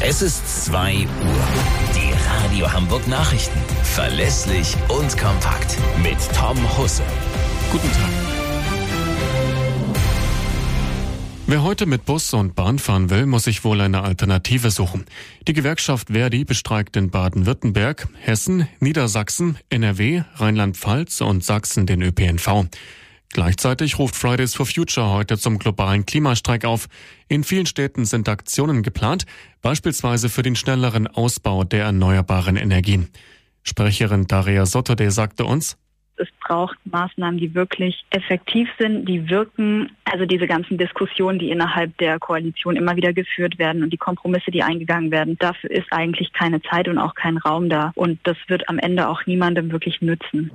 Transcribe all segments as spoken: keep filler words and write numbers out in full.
Es ist zwei Uhr. Die Radio Hamburg Nachrichten. Verlässlich und kompakt. Mit Tom Husse. Guten Tag. Wer heute mit Bus und Bahn fahren will, muss sich wohl eine Alternative suchen. Die Gewerkschaft Verdi bestreikt in Baden-Württemberg, Hessen, Niedersachsen, N R W, Rheinland-Pfalz und Sachsen den Ö P N V. Gleichzeitig ruft Fridays for Future heute zum globalen Klimastreik auf. In vielen Städten sind Aktionen geplant, beispielsweise für den schnelleren Ausbau der erneuerbaren Energien. Sprecherin Daria Sottode sagte uns: Es braucht Maßnahmen, die wirklich effektiv sind, die wirken. Also diese ganzen Diskussionen, die innerhalb der Koalition immer wieder geführt werden und die Kompromisse, die eingegangen werden, dafür ist eigentlich keine Zeit und auch kein Raum da. Und das wird am Ende auch niemandem wirklich nützen.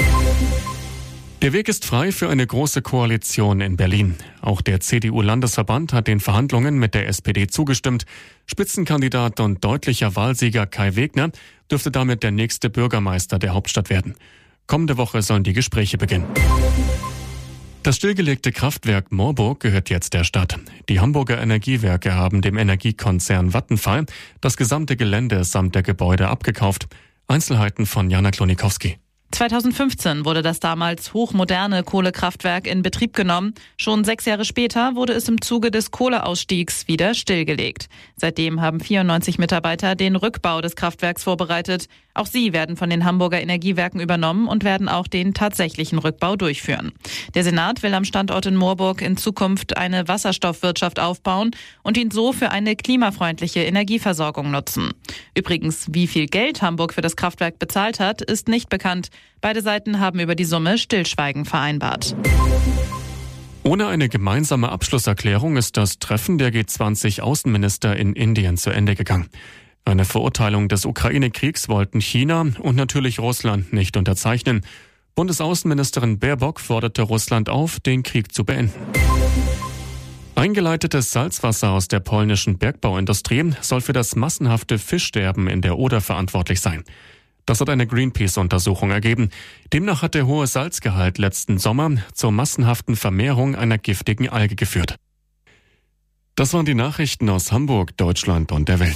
Der Weg ist frei für eine große Koalition in Berlin. Auch der C D U-Landesverband hat den Verhandlungen mit der S P D zugestimmt. Spitzenkandidat und deutlicher Wahlsieger Kai Wegner dürfte damit der nächste Bürgermeister der Hauptstadt werden. Kommende Woche sollen die Gespräche beginnen. Das stillgelegte Kraftwerk Moorburg gehört jetzt der Stadt. Die Hamburger Energiewerke haben dem Energiekonzern Vattenfall das gesamte Gelände samt der Gebäude abgekauft. Einzelheiten von Jana Klonikowski. zweitausendfünfzehn wurde das damals hochmoderne Kohlekraftwerk in Betrieb genommen. Schon sechs Jahre später wurde es im Zuge des Kohleausstiegs wieder stillgelegt. Seitdem haben vierundneunzig Mitarbeiter den Rückbau des Kraftwerks vorbereitet. Auch sie werden von den Hamburger Energiewerken übernommen und werden auch den tatsächlichen Rückbau durchführen. Der Senat will am Standort in Moorburg in Zukunft eine Wasserstoffwirtschaft aufbauen und ihn so für eine klimafreundliche Energieversorgung nutzen. Übrigens, wie viel Geld Hamburg für das Kraftwerk bezahlt hat, ist nicht bekannt. Beide Seiten haben über die Summe Stillschweigen vereinbart. Ohne eine gemeinsame Abschlusserklärung ist das Treffen der G zwanzig Außenminister in Indien zu Ende gegangen. Eine Verurteilung des Ukraine-Kriegs wollten China und natürlich Russland nicht unterzeichnen. Bundesaußenministerin Baerbock forderte Russland auf, den Krieg zu beenden. Eingeleitetes Salzwasser aus der polnischen Bergbauindustrie soll für das massenhafte Fischsterben in der Oder verantwortlich sein. Das hat eine Greenpeace-Untersuchung ergeben. Demnach hat der hohe Salzgehalt letzten Sommer zur massenhaften Vermehrung einer giftigen Alge geführt. Das waren die Nachrichten aus Hamburg, Deutschland und der Welt.